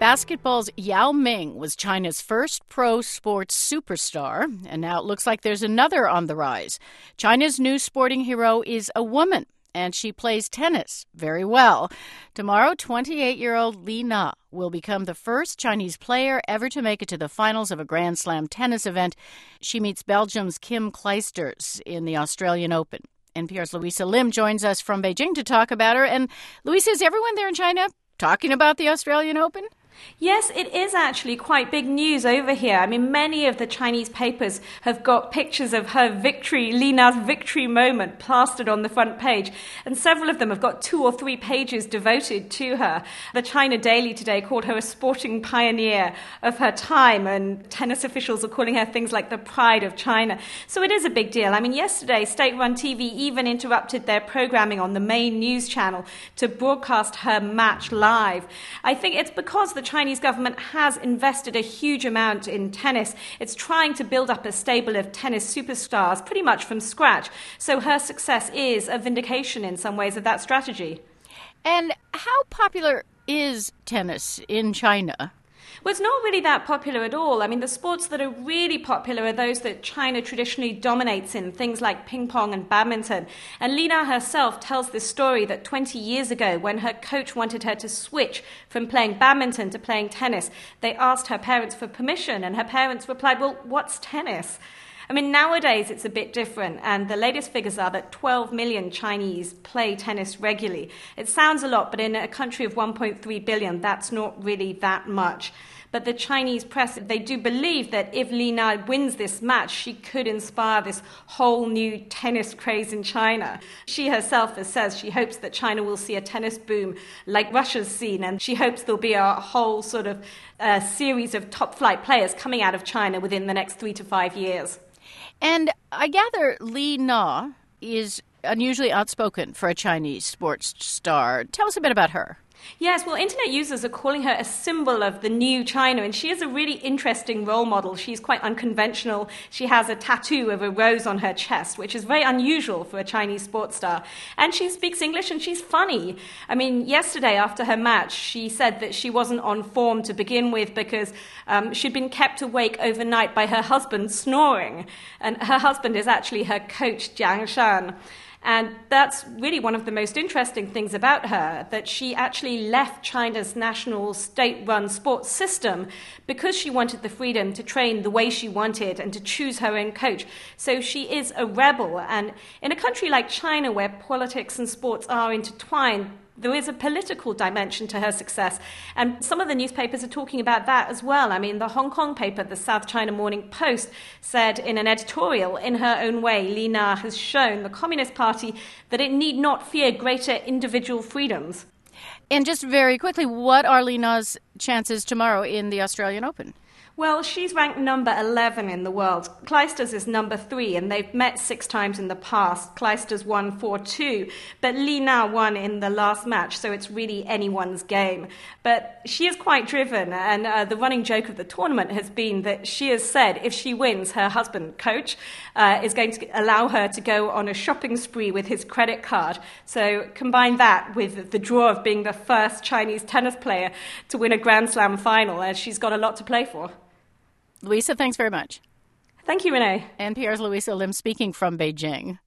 Basketball's Yao Ming was China's first pro sports superstar, and now it looks like there's another on the rise. China's new sporting hero is a woman, and she plays tennis very well. Tomorrow, 28-year-old Li Na will become the first Chinese player ever to make it to the finals of a Grand Slam tennis event. She meets Belgium's Kim Clijsters in the Australian Open. NPR's Louisa Lim joins us from Beijing to talk about her. And Louisa, is everyone there in China talking about the Australian Open? Yes, it is actually quite big news over here. I mean, many of the Chinese papers have got pictures of her victory, Li Na's victory moment, plastered on the front page. And several of them have got 2 or 3 pages devoted to her. The China Daily today called her a sporting pioneer of her time, and tennis officials are calling her things like the pride of China. So it is a big deal. I mean, yesterday, state-run TV even interrupted their programming on the main news channel to broadcast her match live. I think it's because the Chinese government has invested a huge amount in tennis. It's trying to build up a stable of tennis superstars pretty much from scratch. So her success is a vindication in some ways of that strategy. And how popular is tennis in China? Well, it's not really that popular at all. I mean, the sports that are really popular are those that China traditionally dominates in, things like ping pong and badminton. And Li Na herself tells this story that 20 years ago, when her coach wanted her to switch from playing badminton to playing tennis, they asked her parents for permission, and her parents replied, well, what's tennis? I mean, nowadays it's a bit different, and the latest figures are that 12 million Chinese play tennis regularly. It sounds a lot, but in a country of 1.3 billion, that's not really that much. But the Chinese press, they do believe that if Li Na wins this match, she could inspire this whole new tennis craze in China. She herself says she hopes that China will see a tennis boom like Russia's seen, and she hopes there'll be a whole sort of series of top-flight players coming out of China within the next 3 to 5 years. And I gather Li Na is unusually outspoken for a Chinese sports star. Tell us a bit about her. Yes, well, internet users are calling her a symbol of the new China, and she is a really interesting role model. She's quite unconventional. She has a tattoo of a rose on her chest, which is very unusual for a Chinese sports star. And she speaks English, and she's funny. I mean, yesterday after her match, she said that she wasn't on form to begin with because she'd been kept awake overnight by her husband snoring. And her husband is actually her coach, Jiang Shan. And that's really one of the most interesting things about her, that she actually left China's national state-run sports system because she wanted the freedom to train the way she wanted and to choose her own coach. So she is a rebel. And in a country like China, where politics and sports are intertwined, there is a political dimension to her success. And some of the newspapers are talking about that as well. I mean, the Hong Kong paper, the South China Morning Post, said in an editorial, in her own way, Li Na has shown the Communist Party that it need not fear greater individual freedoms. And just very quickly, what are Li Na's chances tomorrow in the Australian Open? Well, she's ranked number 11 in the world. Clijsters is number 3, and they've met 6 times in the past. Clijsters won 4-2, but Li Na won in the last match, so it's really anyone's game. But she is quite driven, and the running joke of the tournament has been that she has said if she wins, her husband, coach, is going to allow her to go on a shopping spree with his credit card. So combine that with the draw of being the first Chinese tennis player to win a Grand Slam final, and she's got a lot to play for. Louisa, thanks very much. Thank you, Renee. NPR's Louisa Lim speaking from Beijing.